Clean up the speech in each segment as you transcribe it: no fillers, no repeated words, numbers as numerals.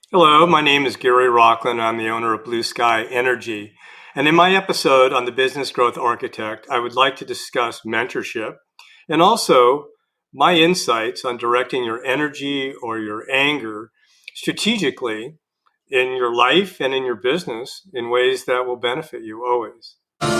Hello, my name is Gary Rockland. I'm the owner of Blue Sky Energy. And in my episode on the Business Growth Architect, I would like to discuss mentorship and also my insights on directing your energy or your anger strategically in your life and in your business in ways that will benefit you always.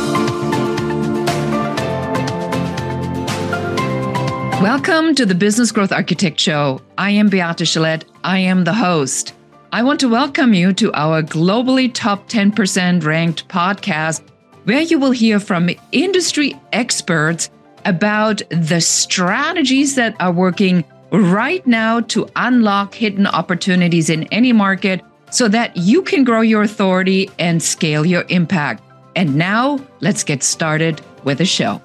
Welcome to the Business Growth Architect Show. I am Beate Gillette. I am the host. I want to welcome you to our globally top 10% ranked podcast, where you will hear from industry experts about the strategies that are working right now to unlock hidden opportunities in any market so that you can grow your authority and scale your impact. And now let's get started with the show.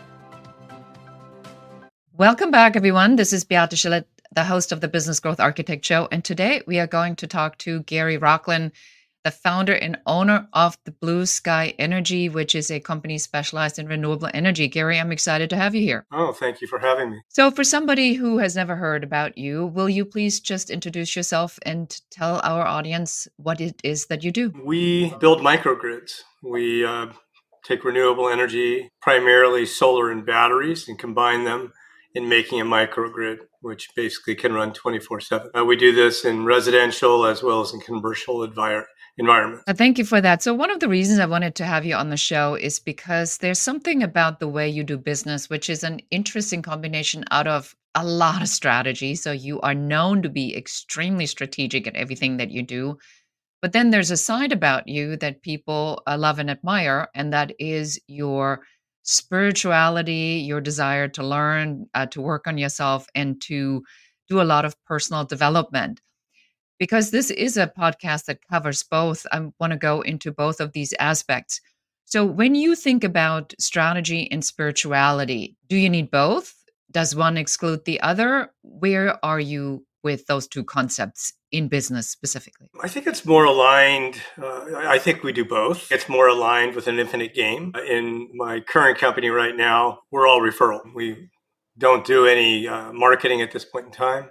Welcome back, everyone. This is Beate Gillette, the host of the Business Growth Architect Show. And today we are going to talk to Gary Rockland, the founder and owner of the Blue Sky Energy, which is a company specialized in renewable energy. Gary, I'm excited to have you here. Oh, thank you for having me. So for somebody who has never heard about you, will you please just introduce yourself and tell our audience what it is that you do? We build microgrids. We take renewable energy, primarily solar and batteries, and combine them in making a microgrid, which basically can run 24/7. We do this in residential as well as in commercial environments. Thank you for that. So one of the reasons I wanted to have you on the show is because there's something about the way you do business, which is an interesting combination out of a lot of strategy. So you are known to be extremely strategic at everything that you do. But then there's a side about you that people love and admire, and that is your spirituality, your desire to learn, to work on yourself, and to do a lot of personal development. Because this is a podcast that covers both, I want to go into both of these aspects. So, when you think about strategy and spirituality, do you need both? Does one exclude the other? Where are you with those two concepts in business specifically? I think it's more aligned. I think we do both. It's more aligned with an infinite game. In my current company right now, we're all referral. We don't do any marketing at this point in time.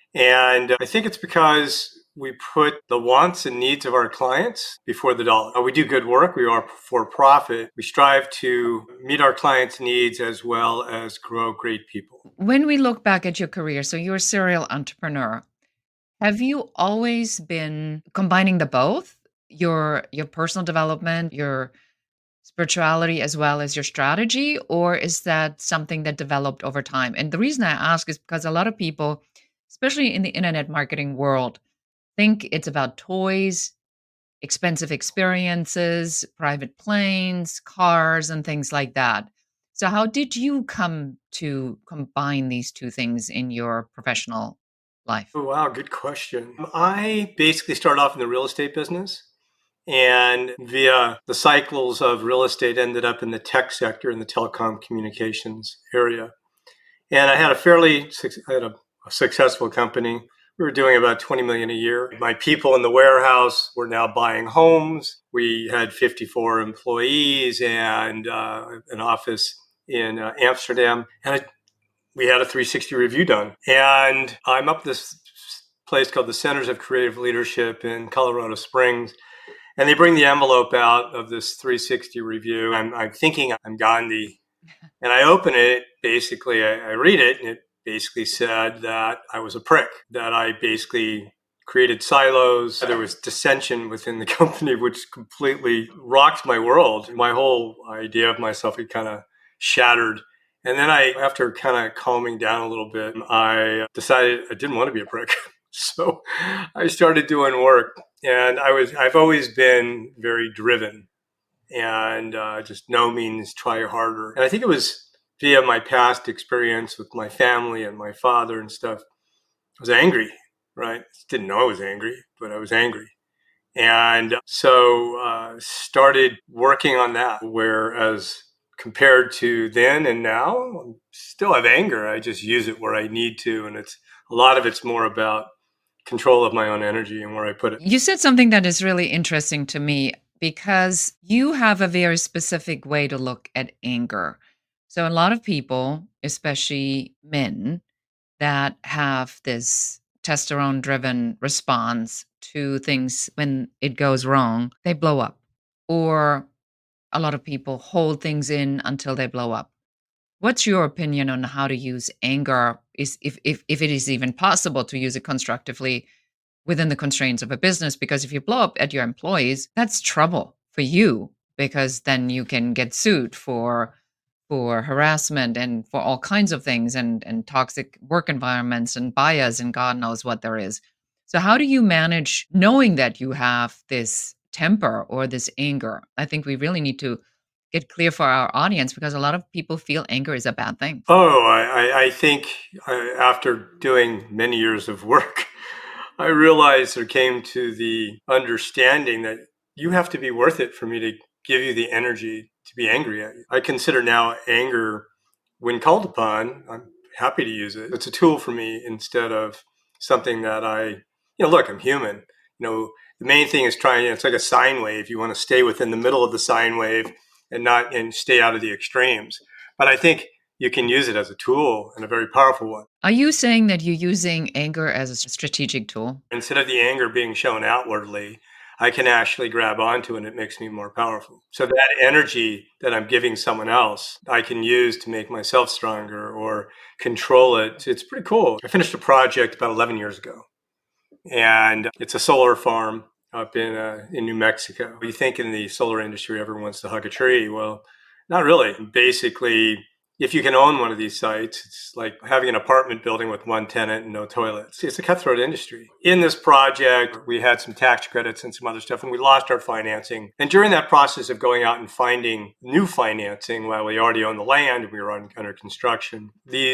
And I think it's because we put the wants and needs of our clients before the dollar. We do good work. We are for profit. We strive to meet our clients' needs as well as grow great people. When we look back at your career, so you're a serial entrepreneur, have you always been combining the both, your personal development, your spirituality, as well as your strategy, or is that something that developed over time? And the reason I ask is because a lot of people, especially in the internet marketing world, think it's about toys, expensive experiences, private planes, cars, and things like that. So how did you come to combine these two things in your professional life? Oh, wow, good question. I basically started off in the real estate business and via the cycles of real estate ended up in the tech sector in the telecom communications area. And I had a successful company. We were doing about 20 million a year. My people in the warehouse were now buying homes. We had 54 employees and an office in Amsterdam. And we had a 360 review done. And I'm up this place called the Centers of Creative Leadership in Colorado Springs. And they bring the envelope out of this 360 review. I'm thinking I'm Gandhi. And I open it, basically, I read it, and it basically said that I was a prick, that I basically created silos. There was dissension within the company, which completely rocked my world. My whole idea of myself had kind of shattered. And then after kind of calming down a little bit, I decided I didn't want to be a prick. So I started doing work. And I've always been very driven and just no means try harder. And I think it was via my past experience with my family and my father and stuff. I was angry, right? Didn't know I was angry, but I was angry. And so started working on that, whereas compared to then and now, I still have anger. I just use it where I need to. And a lot of it's more about control of my own energy and where I put it. You said something that is really interesting to me because you have a very specific way to look at anger. So a lot of people, especially men, that have this testosterone driven response to things when it goes wrong, they blow up. Or a lot of people hold things in until they blow up. What's your opinion on how to use anger, is if it is even possible to use it constructively within the constraints of a business? Because if you blow up at your employees, that's trouble for you, because then you can get sued for harassment and for all kinds of things, and toxic work environments and bias and God knows what there is. So how do you manage knowing that you have this temper or this anger? I think we really need to get clear for our audience, because a lot of people feel anger is a bad thing. Oh, I think after doing many years of work, I realized or came to the understanding that you have to be worth it for me to give you the energy to be angry at you. I consider now anger, when called upon, I'm happy to use it. It's a tool for me instead of something that look, I'm human. The main thing is it's like a sine wave. You want to stay within the middle of the sine wave and stay out of the extremes. But I think you can use it as a tool, and a very powerful one. Are you saying that you're using anger as a strategic tool? Instead of the anger being shown outwardly, I can actually grab onto it and it makes me more powerful. So that energy that I'm giving someone else, I can use to make myself stronger or control it. It's pretty cool. I finished a project about 11 years ago, and it's a solar farm up in New Mexico. You think in the solar industry, everyone wants to hug a tree. Well, not really. Basically, if you can own one of these sites, it's like having an apartment building with one tenant and no toilets. It's a cutthroat industry. In this project, we had some tax credits and some other stuff, and we lost our financing. And during that process of going out and finding new financing, while we already owned the land and we were under construction,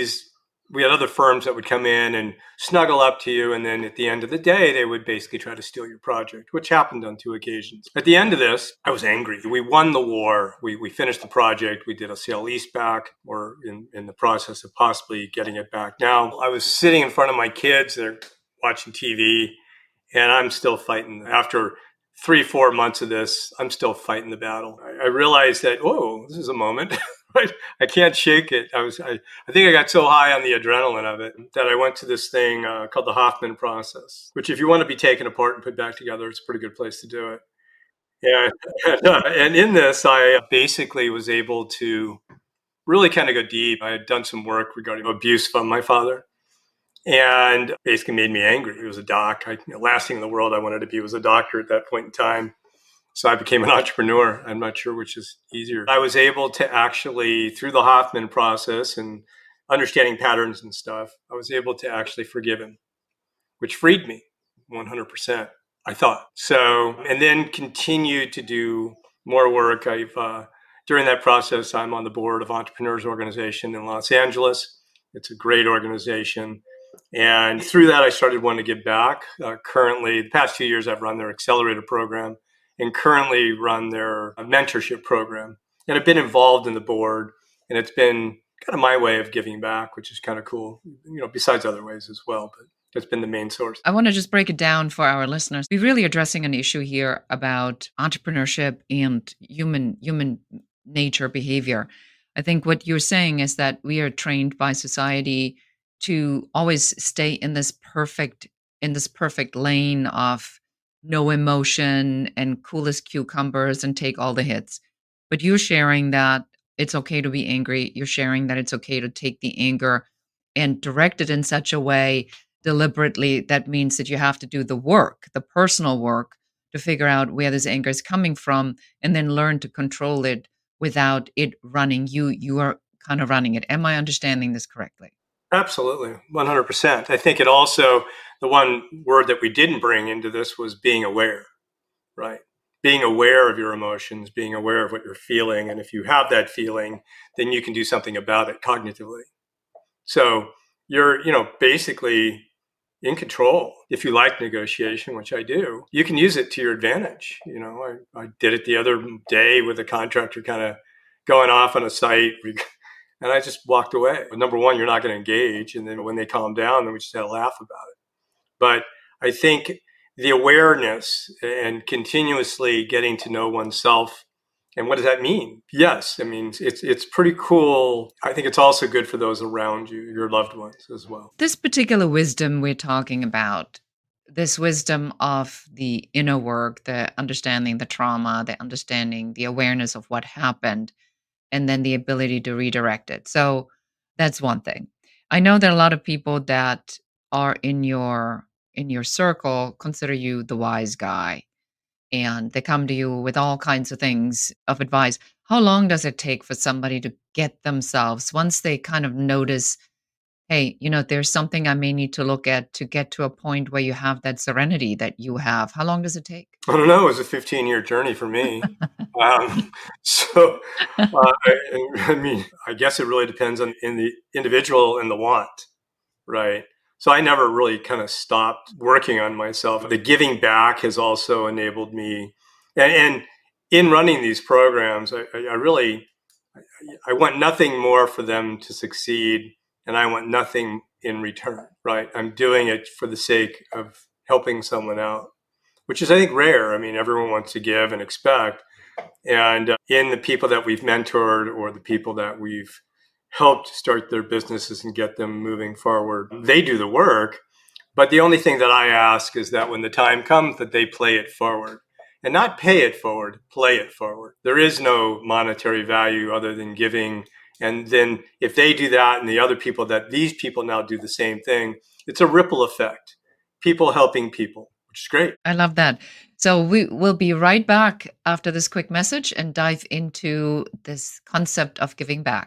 we had other firms that would come in and snuggle up to you. And then at the end of the day, they would basically try to steal your project, which happened on 2 occasions. At the end of this, I was angry. We won the war. We finished the project. We did a sale leaseback. We're in the process of possibly getting it back. Now, I was sitting in front of my kids. They're watching TV, and I'm still fighting. After 3-4 months of this, I'm still fighting the battle. I realized that, this is a moment. I can't shake it. I think I got so high on the adrenaline of it that I went to this thing called the Hoffman process, which if you want to be taken apart and put back together, it's a pretty good place to do it. And in this, I basically was able to really kind of go deep. I had done some work regarding abuse from my father, and basically made me angry. He was a doc. Last thing in the world I wanted to be was a doctor at that point in time. So I became an entrepreneur. I'm not sure which is easier. I was able to actually, through the Hoffman process and understanding patterns and stuff, I was able to actually forgive him, which freed me 100%, I thought. So, and then continued to do more work. During that process, I'm on the board of Entrepreneurs Organization in Los Angeles. It's a great organization. And through that, I started wanting to give back. Currently, the past 2 years, I've run their accelerator program and currently run their mentorship program. And I've been involved in the board, and it's been kind of my way of giving back, which is kind of cool, besides other ways as well. But that's been the main source. I want to just break it down for our listeners. We're really addressing an issue here about entrepreneurship and human nature behavior. I think what you're saying is that we are trained by society to always stay in this perfect lane of no emotion and cool as cucumbers and take all the hits. But you're sharing that it's okay to be angry. You're sharing that it's okay to take the anger and direct it in such a way deliberately. That means that you have to do the work, the personal work, to figure out where this anger is coming from and then learn to control it without it running you. You are kind of running it. Am I understanding this correctly? Absolutely, 100%. I think it also, the one word that we didn't bring into this was being aware, right? Being aware of your emotions, being aware of what you're feeling. And if you have that feeling, then you can do something about it cognitively. So you're, basically in control. If you like negotiation, which I do, you can use it to your advantage. I did it the other day with a contractor kind of going off on a site. And I just walked away. Number one, you're not going to engage. And then when they calm down, then we just had a laugh about it. But I think the awareness and continuously getting to know oneself, and what does that mean? Yes, I mean, it's pretty cool. I think it's also good for those around you, your loved ones as well. This particular wisdom we're talking about, this wisdom of the inner work, the understanding the trauma, the understanding the awareness of what happened, and then the ability to redirect it. So that's one thing. I know there are a lot of people that are in your circle consider you the wise guy, and they come to you with all kinds of things of advice. How long does it take for somebody to get themselves once they kind of notice, hey, there's something I may need to look at to get to a point where you have that serenity that you have? How long does it take? I don't know. It was a 15-year journey for me. Um, so, I mean, I guess it really depends on in the individual and the want, right? So I never really kind of stopped working on myself. The giving back has also enabled me, and in running these programs, I really I want nothing more for them to succeed, and I want nothing in return, right? I'm doing it for the sake of helping someone out, which is, I think, rare. I mean, everyone wants to give and expect. And in the people that we've mentored or the people that we've helped start their businesses and get them moving forward, they do the work. But the only thing that I ask is that when the time comes that they play it forward and not pay it forward, play it forward. There is no monetary value other than giving. And then if they do that and the other people that these people now do the same thing, it's a ripple effect. People helping people, which is great. I love that. So we will be right back after this quick message and dive into this concept of giving back.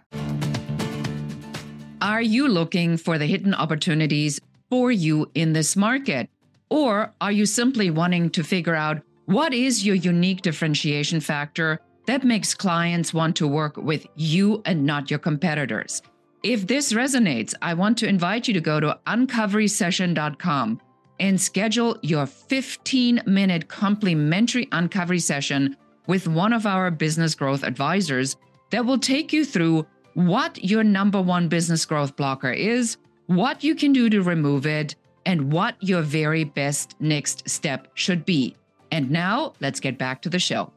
Are you looking for the hidden opportunities for you in this market? Or are you simply wanting to figure out what is your unique differentiation factor that makes clients want to work with you and not your competitors? If this resonates, I want to invite you to go to uncoverysession.com and schedule your 15-minute complimentary uncovery session with one of our business growth advisors that will take you through what your number one business growth blocker is, what you can do to remove it, and what your very best next step should be. And now let's get back to the show.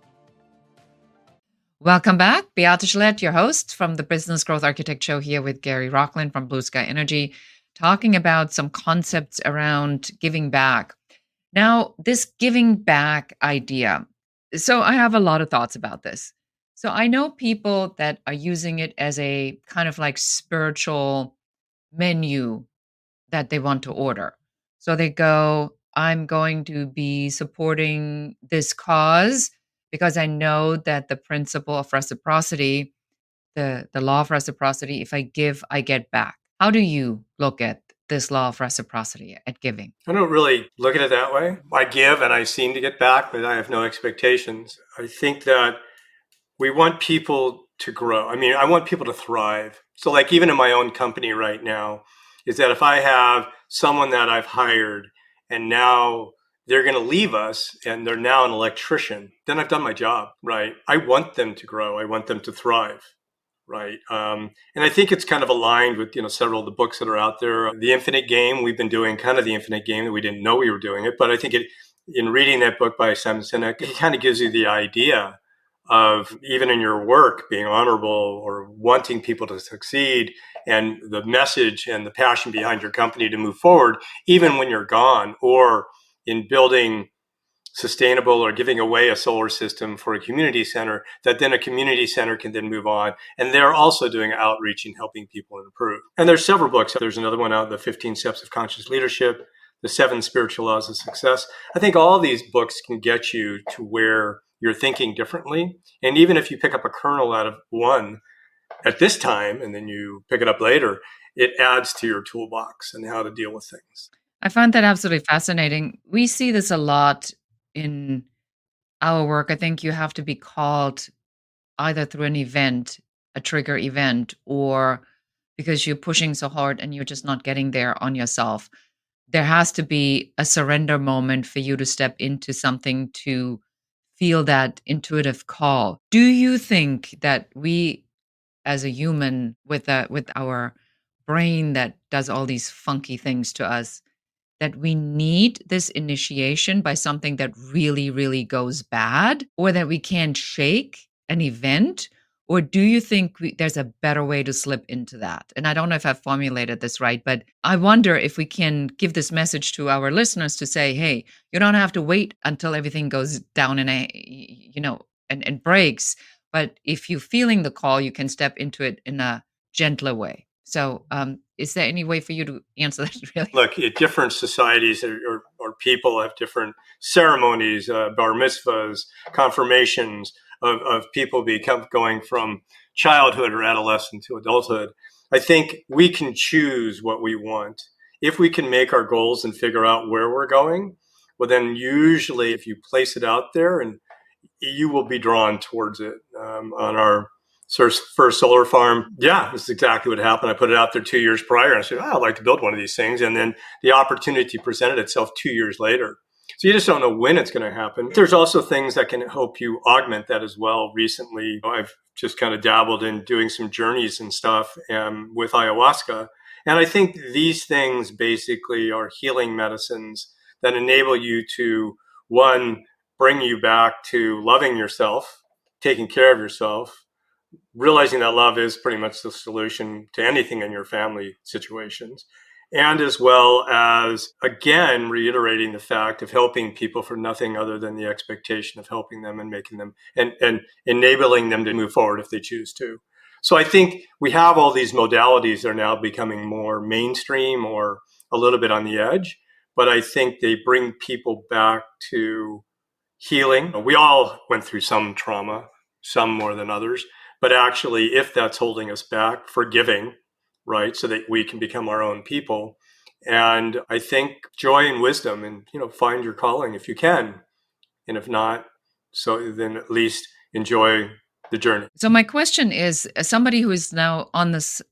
Welcome back. Beate Gillette, your host from the Business Growth Architect Show, here with Gary Rocklin from Blue Sky Energy, talking about some concepts around giving back. Now, this giving back idea. So I have a lot of thoughts about this. So I know people that are using it as a kind of like spiritual menu that they want to order. So they go, I'm going to be supporting this cause because I know that the principle of reciprocity, the law of reciprocity, if I give, I get back. How do you look at this law of reciprocity at giving? I don't really look at it that way. I give and I seem to get back, but I have no expectations. I think that we want people to grow. I mean, I want people to thrive. So like even in my own company right now, is that if I have someone that I've hired and now they're going to leave us and they're now an electrician, then I've done my job, right? I want them to grow. I want them to thrive, right? And I think it's kind of aligned with, several of the books that are out there. The Infinite Game, we've been doing kind of the Infinite Game that we didn't know we were doing it. But I think in reading that book by Simon Sinek, it kind of gives you the idea of even in your work being honorable or wanting people to succeed and the message and the passion behind your company to move forward, even when you're gone, or in building sustainable or giving away a solar system for a community center, that then a community center can then move on. And they're also doing outreach and helping people improve. And there's several books. There's another one out, The 15 Steps of Conscious Leadership, The 7 Spiritual Laws of Success. I think all these books can get you to where you're thinking differently. And even if you pick up a kernel out of one at this time, and then you pick it up later, it adds to your toolbox and how to deal with things. I find that absolutely fascinating. We see this a lot in our work. I think you have to be called either through an event, a trigger event, or because you're pushing so hard and you're just not getting there on yourself. There has to be a surrender moment for you to step into something to feel that intuitive call. Do you think that we, as a human with our brain that does all these funky things to us, that we need this initiation by something that really, really goes bad, or that we can't shake an event? Or do you think there's a better way to slip into that? And I don't know if I've formulated this right, but I wonder if we can give this message to our listeners to say, hey, you don't have to wait until everything goes down and breaks. But if you're feeling the call, you can step into it in a gentler way. So is there any way for you to answer that really? Look, different societies or people have different ceremonies, bar mitzvahs, confirmations of people going from childhood or adolescence to adulthood. I think we can choose what we want. If we can make our goals and figure out where we're going, well, then usually if you place it out there, and you will be drawn towards it. On our first solar farm, yeah, this is exactly what happened. I put it out there 2 years prior, and I said, I'd like to build one of these things. And then the opportunity presented itself 2 years later. So you just don't know when it's going to happen. There's also things that can help you augment that as well. Recently, I've just kind of dabbled in doing some journeys and stuff with ayahuasca. And I think these things basically are healing medicines that enable you to, one, bring you back to loving yourself, taking care of yourself, realizing that love is pretty much the solution to anything in your family situations. And as well as, again, reiterating the fact of helping people for nothing other than the expectation of helping them and making them and enabling them to move forward if they choose to. So I think we have all these modalities that are now becoming more mainstream or a little bit on the edge, but I think they bring people back to healing. We all went through some trauma, some more than others, but actually, if that's holding us back, forgiving, right, so that we can become our own people. And I think joy and wisdom, and find your calling if you can, and if not, so then at least enjoy the journey. So my question is, as somebody who is now on this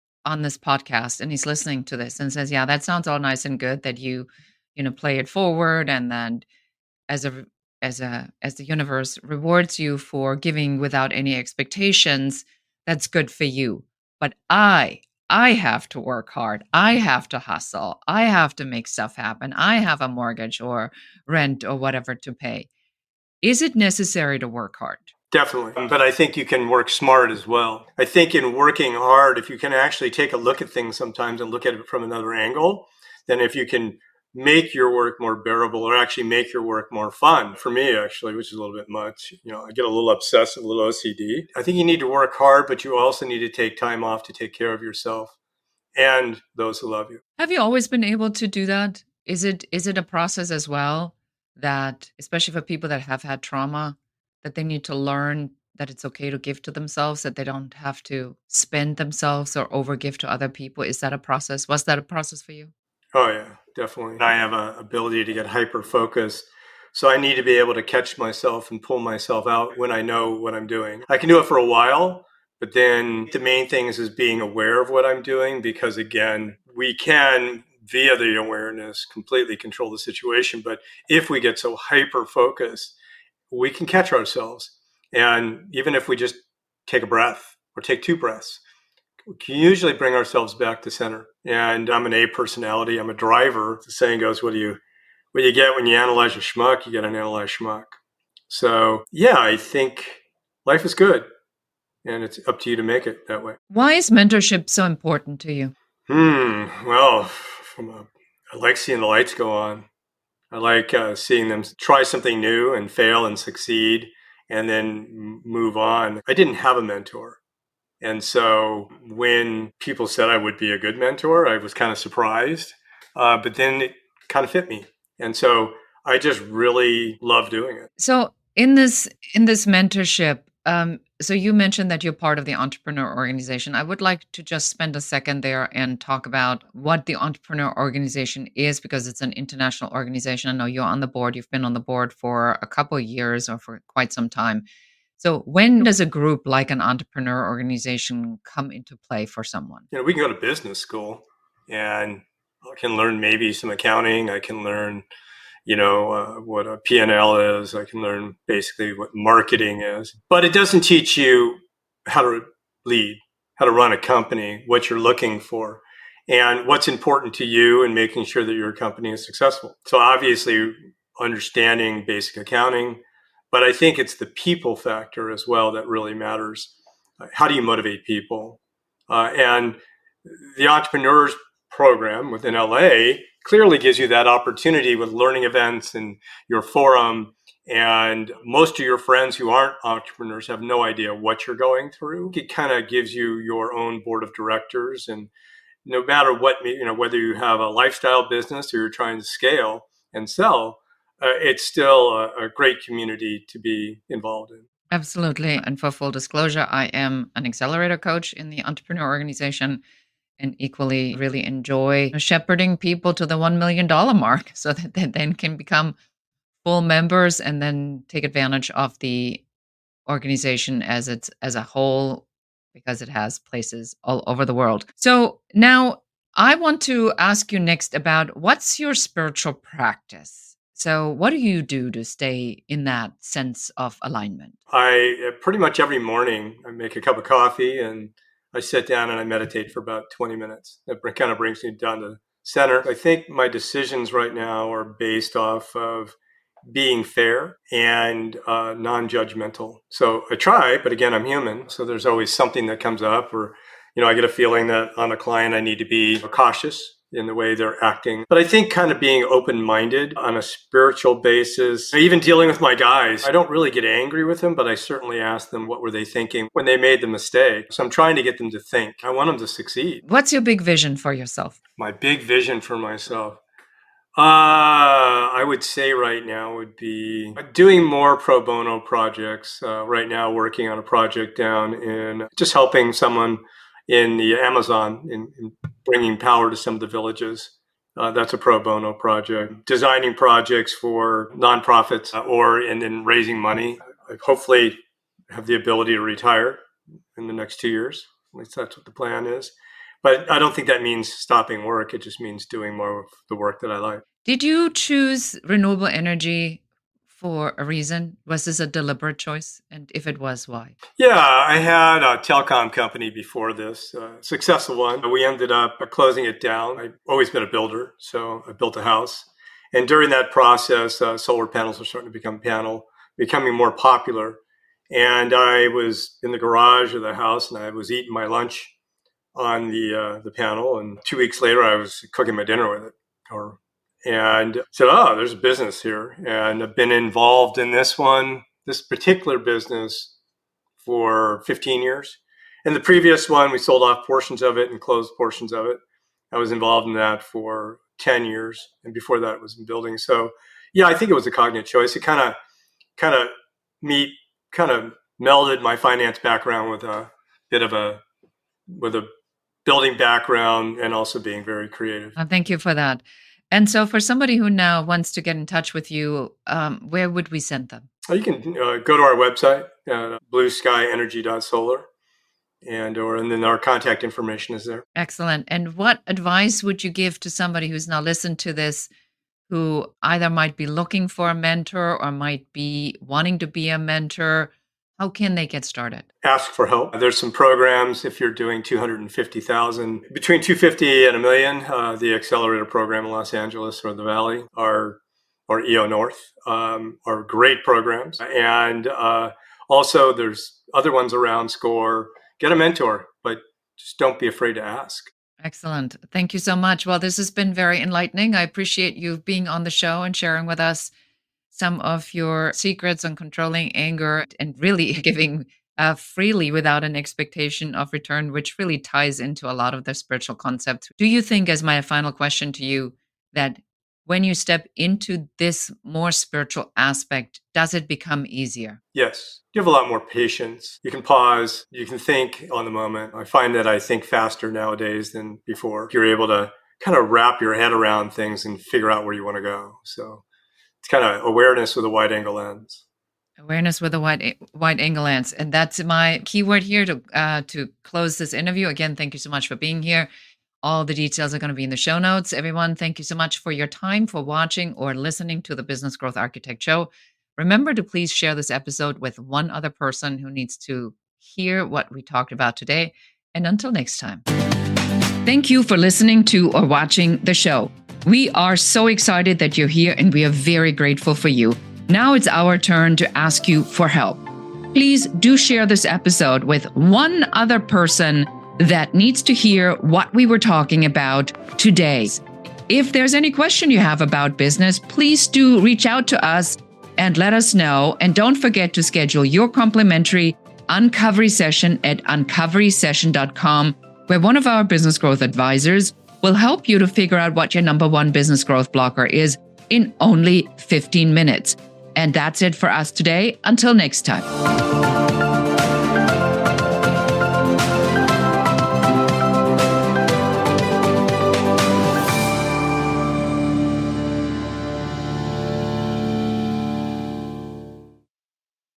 podcast and he's listening to this and says, yeah, that sounds all nice and good that you play it forward, and then as the universe rewards you for giving without any expectations, that's good for you. But I have to work hard. I have to hustle. I have to make stuff happen. I have a mortgage or rent or whatever to pay. Is it necessary to work hard? Definitely. But I think you can work smart as well. I think in working hard, if you can actually take a look at things sometimes and look at it from another angle, then if you can make your work more bearable or actually make your work more fun, for me actually, which is a little bit much, I get a little obsessive, a little OCD. I think you need to work hard, but you also need to take time off to take care of yourself and those who love you. Have you always been able to do that? Is it a process as well that, especially for people that have had trauma, that they need to learn that it's okay to give to themselves, that they don't have to spend themselves or overgive to other people? Is that a process? Was that a process for you? Oh, yeah, definitely. I have an ability to get hyper-focused. So I need to be able to catch myself and pull myself out when I know what I'm doing. I can do it for a while, but then the main thing is being aware of what I'm doing, because, again, we can, via the awareness, completely control the situation. But if we get so hyper-focused, we can catch ourselves. And even if we just take a breath or take 2 breaths, we can usually bring ourselves back to center. And I'm an A personality. I'm a driver. The saying goes, what you get when you analyze a schmuck, you get an analyzed schmuck. So yeah, I think life is good, and it's up to you to make it that way. Why is mentorship so important to you? Well, I like seeing the lights go on. I like seeing them try something new and fail and succeed and then move on. I didn't have a mentor. And so when people said I would be a good mentor, I was kind of surprised. But then it kind of fit me. And so I just really love doing it. So in this mentorship, so you mentioned that you're part of the Entrepreneur Organization. I would like to just spend a second there and talk about what the Entrepreneur Organization is, because it's an international organization. I know you're on the board. You've been on the board for a couple of years or for quite some time. So when does a group like an entrepreneur organization come into play for someone? We can go to business school and I can learn maybe some accounting. I can learn, what a P&L is. I can learn basically what marketing is. But it doesn't teach you how to lead, how to run a company, what you're looking for, and what's important to you and making sure that your company is successful. So obviously understanding basic accounting, but I think it's the people factor as well that really matters. how do you motivate people? And the Entrepreneurs Program within LA clearly gives you that opportunity with learning events and your forum. And most of your friends who aren't entrepreneurs have no idea what you're going through. It kind of gives you your own board of directors. And no matter what, whether you have a lifestyle business or you're trying to scale and sell, it's still a great community to be involved in. Absolutely. And for full disclosure, I am an accelerator coach in the Entrepreneur Organization and equally really enjoy shepherding people to the $1 million mark so that they then can become full members and then take advantage of the organization as a whole, because it has places all over the world. So now I want to ask you next about what's your spiritual practice? So what do you do to stay in that sense of alignment? I pretty much every morning I make a cup of coffee and I sit down and I meditate for about 20 minutes. That kind of brings me down to center. I think my decisions right now are based off of being fair and non-judgmental. So I try, but again, I'm human. So there's always something that comes up, or, I get a feeling that on a client, I need to be cautious in the way they're acting. But I think kind of being open-minded on a spiritual basis, even dealing with my guys, I don't really get angry with them, but I certainly ask them what were they thinking when they made the mistake. So I'm trying to get them to think. I want them to succeed. What's your big vision for yourself? My big vision for myself? I would say right now would be doing more pro bono projects. Right now, working on a project down in just helping someone in the Amazon in bringing power to some of the villages. That's a pro bono project. Designing projects for nonprofits and in raising money. I hopefully have the ability to retire in the next 2 years. At least that's what the plan is. But I don't think that means stopping work. It just means doing more of the work that I like. Did you choose renewable energy for a reason? Was this a deliberate choice? And if it was, why? Yeah, I had a telecom company before this, a successful one. We ended up closing it down. I've always been a builder, so I built a house. And during that process, solar panels were starting to becoming more popular. And I was in the garage of the house and I was eating my lunch on the panel, and 2 weeks later I was cooking my dinner with it, and said, there's a business here. And I've been involved in this particular business for 15 years. And the previous one, we sold off portions of it and closed portions of it. I was involved in that for 10 years. And before that, it was in building. So yeah, I think it was a cognate choice. It kind of melded my finance background with a building background and also being very creative. Thank you for that. And so for somebody who now wants to get in touch with you, where would we send them? You can go to our website, blueskyenergy.solar, and then our contact information is there. Excellent. And what advice would you give to somebody who's now listened to this, who either might be looking for a mentor or might be wanting to be a mentor? How can they get started? Ask for help. There's some programs if you're doing 250,000, between 250 and $1 million. The accelerator program in Los Angeles or the Valley or EO North are great programs. And also there's other ones around. SCORE. Get a mentor, but just don't be afraid to ask. Excellent. Thank you so much. Well, this has been very enlightening. I appreciate you being on the show and sharing with us some of your secrets on controlling anger and really giving freely without an expectation of return, which really ties into a lot of the spiritual concepts. Do you think, as my final question to you, that when you step into this more spiritual aspect, does it become easier? Yes. You have a lot more patience. You can pause. You can think on the moment. I find that I think faster nowadays than before. You're able to kind of wrap your head around things and figure out where you want to go. So it's kind of awareness with a wide angle lens. Awareness with a wide angle lens. And that's my keyword here to close this interview. Again, thank you so much for being here. All the details are going to be in the show notes. Everyone, thank you so much for your time, for watching or listening to the Business Growth Architect Show. Remember to please share this episode with one other person who needs to hear what we talked about today. And until next time. Thank you for listening to or watching the show. We are so excited that you're here and we are very grateful for you. Now it's our turn to ask you for help. please do share this episode with one other person that needs to hear what we were talking about today. If there's any question you have about business, please do reach out to us and let us know. And don't forget to schedule your complimentary Uncovery session at uncoverysession.com, where one of our business growth advisors will help you to figure out what your number one business growth blocker is in only 15 minutes. And that's it for us today. Until next time.